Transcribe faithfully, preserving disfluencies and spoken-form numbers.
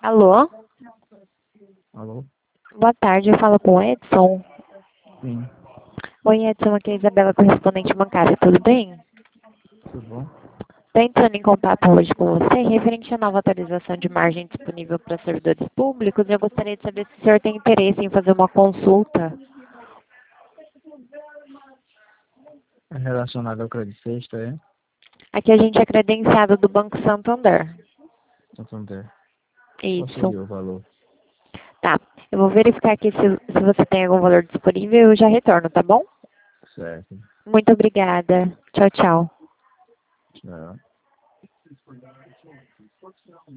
Alô? Alô? Boa tarde, eu falo com o Edson. Sim, Oi, Edson, aqui é a Isabela, correspondente bancária, tudo bem? tudo bom? Estou entrando em contato hoje com você, referente à nova atualização de margem disponível para servidores públicos. Eu gostaria de saber se o senhor tem interesse em fazer uma consulta. É relacionado ao crédito sexta, é? Aqui a gente é credenciado do Banco Santander. Santander. Qual Isso. seria o valor? Tá. Eu vou verificar aqui se, se você tem algum valor disponível e eu já retorno, tá bom? Certo. Muito obrigada. Tchau, tchau. Tchau.